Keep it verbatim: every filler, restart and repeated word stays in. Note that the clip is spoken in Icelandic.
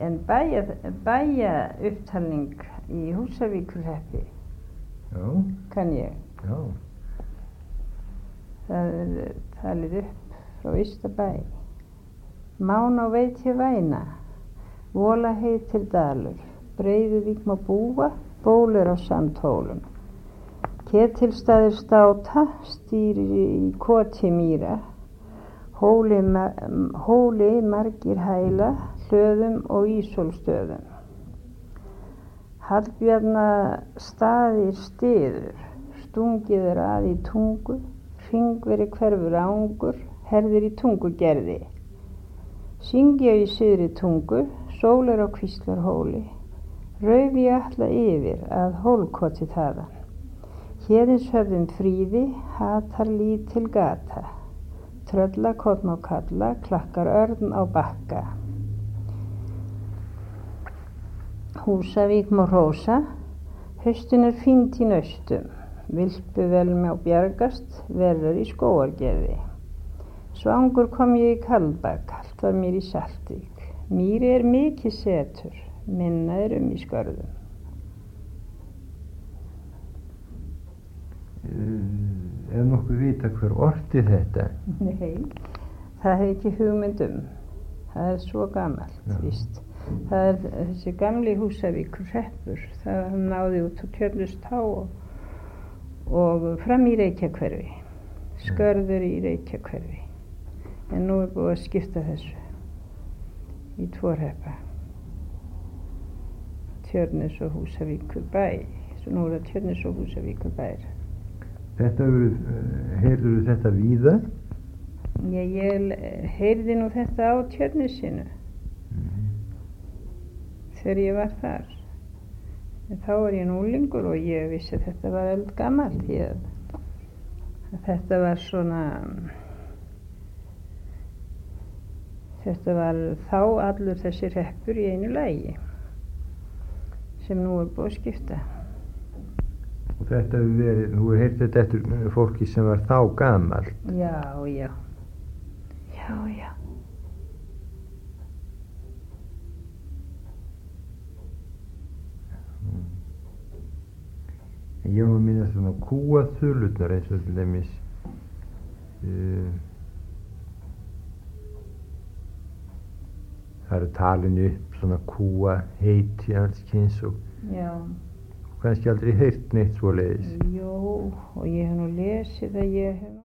en bæja, bæja upptalning í Húsavíkurhreppi Já. kann ég. Já. Það er talið upp frá Ystabæ. Mána veit ég væna, vola heitir dalur, Breiðuvík má búa, bólur á sandhólum. Ketilstaðir státa, stýri í koti mýra, hóli, hóli margir hæla, hlöðum og ísólstöðum. Hallbjarna staðir stiður, stungið er að í tungu, hringveri hverfur ángur, herðir í tungu gerði. Syngja í syðri tungu, sól er á kvíslarhóli, rauf ég alla yfir að hólkoti þaðan. Héðins höfðum fríði, hatar lítil gata, tröllakot má kalla, klakkar örn á bakka. Húsavík má hrósa, haustin er fínt í naustum, vilpu vel má bjargast, verður í skógargerði. Svangur kom ég í Kaldbak, allt var mér í Saltvík, mýri er mikið setur, minna er um í skörðum. Uh, er nokkuð vita hver orti þetta? Nei, það hef ekki hugmyndum, það er svo gamalt, Já. víst. Það er þessi gamli Húsavíkurhreppur, það náði út á Tjörnustá og, og fram í Reykjahverfi, skörður í Reykjahverfi. En nú er búið að skipta þessu í tvo hreppa, Tjörnes og Húsavíkurbæ, svo nú er það Tjörnes og Húsavíkurbær. Þetta verið, heyrður þetta víða? Já, ég heyrði nú þetta á Tjörnesinu. Mm. Þegar ég var þar. En þá var ég núlingur og ég vissi að þetta var eldgamalt, því að þetta var svona, þetta var þá allur þessi hreppur í einu lagi sem nú er búið að skipta. Og þetta hefur verið, þú hefur heyrt þetta eftir fólki sem var þá gamalt? Já, já. Já, já. Ég var að minna svona kúaþulurnar eins og til dæmis uh, það eru talin upp svona kúa heiti alls kyns og Já. kannski aldrei heyrt neitt svoleiðis. Jó, og ég hef nú lesið að ég hef